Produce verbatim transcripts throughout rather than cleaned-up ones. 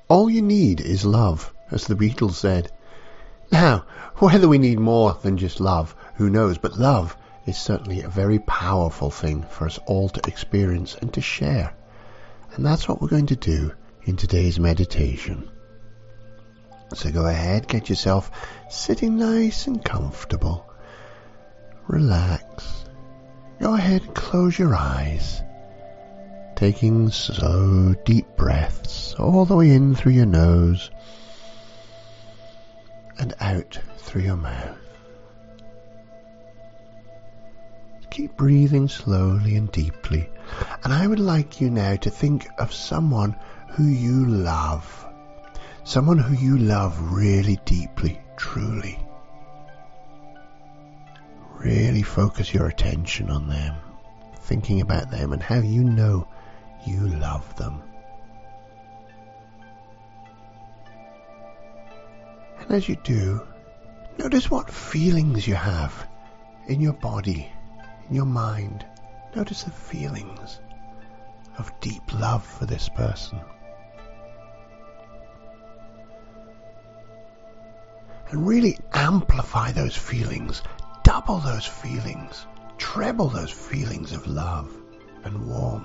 All you need is love, as the Beatles said. Now, whether we need more than just love, who knows, but love is certainly a very powerful thing for us all to experience and to share. And that's what we're going to do in today's meditation. So go ahead, get yourself sitting nice and comfortable. Relax. Go ahead and close your eyes. Taking slow, deep breaths all the way in through your nose and out through your mouth. Keep breathing slowly and deeply. And I would like you now to think of someone who you love. Someone who you love really deeply, truly. Really focus your attention on them, thinking about them and how you know you love them. And as you do, notice what feelings you have in your body, in your mind. Notice the feelings of deep love for this person. And really amplify those feelings, double those feelings, treble those feelings of love and warmth.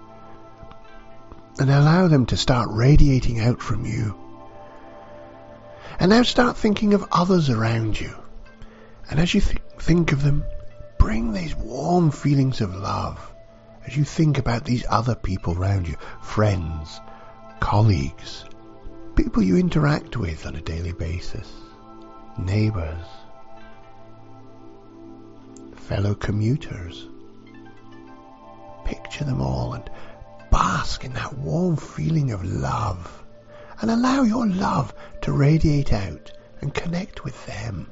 And allow them to start radiating out from you. And now start thinking of others around you. And as you th- think of them, bring these warm feelings of love as you think about these other people around you, friends, colleagues, people you interact with on a daily basis, neighbors, fellow commuters. Picture them all and bask in that warm feeling of love, and allow your love to radiate out and connect with them.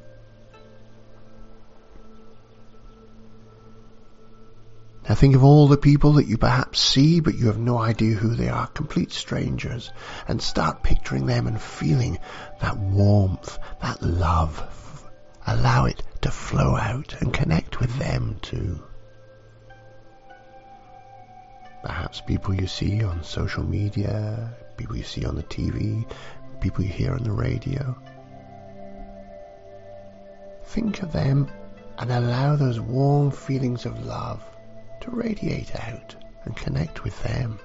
Now think of all the people that you perhaps see but you have no idea who they are, complete strangers, and start picturing them and feeling that warmth, that love. Allow it to flow out and connect with them too. Perhaps people you see on social media, people you see on the T V, people you hear on the radio. Think of them and allow those warm feelings of love to radiate out and connect with them.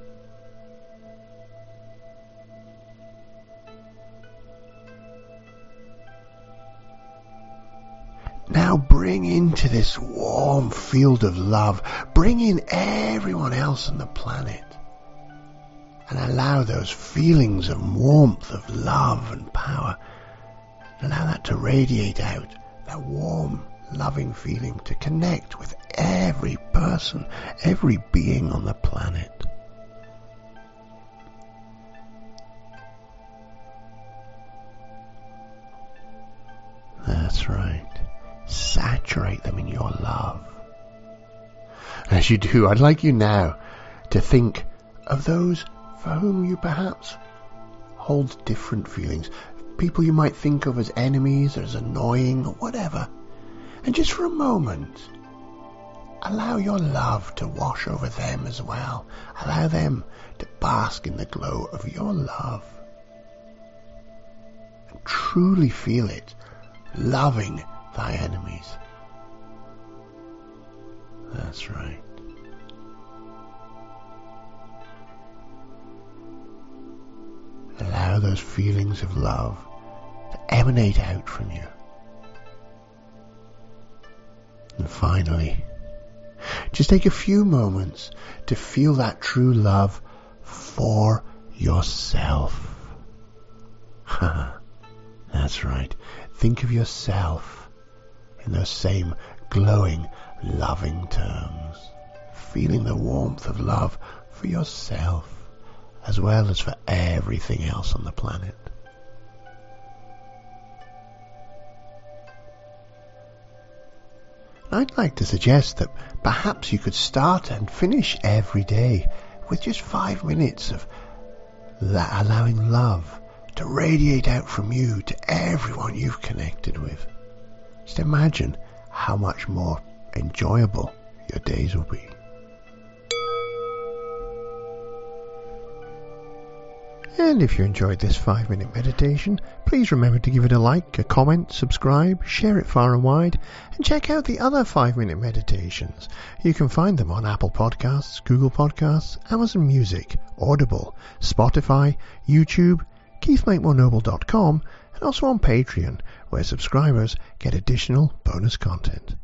Now bring into this warm field of love, bring in everyone else on the planet and allow those feelings of warmth, of love and power, allow that to radiate out, that warm, loving feeling to connect with every person, every being on the planet. That's right. Saturate them in your love. As you do, I'd like you now to think of those for whom you perhaps hold different feelings. People you might think of as enemies, or as annoying, or whatever. And just for a moment, allow your love to wash over them as well. Allow them to bask in the glow of your love. And truly feel it, loving thy enemies. That's right. Allow those feelings of love to emanate out from you. And finally, just take a few moments to feel that true love for yourself. That's right. Think of yourself in those same glowing, loving terms, feeling the warmth of love for yourself as well as for everything else on the planet. I'd like to suggest that perhaps you could start and finish every day with just five minutes of that, allowing love to radiate out from you to everyone you've connected with. Just imagine how much more enjoyable your days will be. And if you enjoyed this five minute meditation, please remember to give it a like, a comment, subscribe, share it far and wide, and check out the other five minute meditations. You can find them on Apple Podcasts, Google Podcasts, Amazon Music, Audible, Spotify, YouTube, keith make more noble dot com, and also on Patreon, where subscribers get additional bonus content.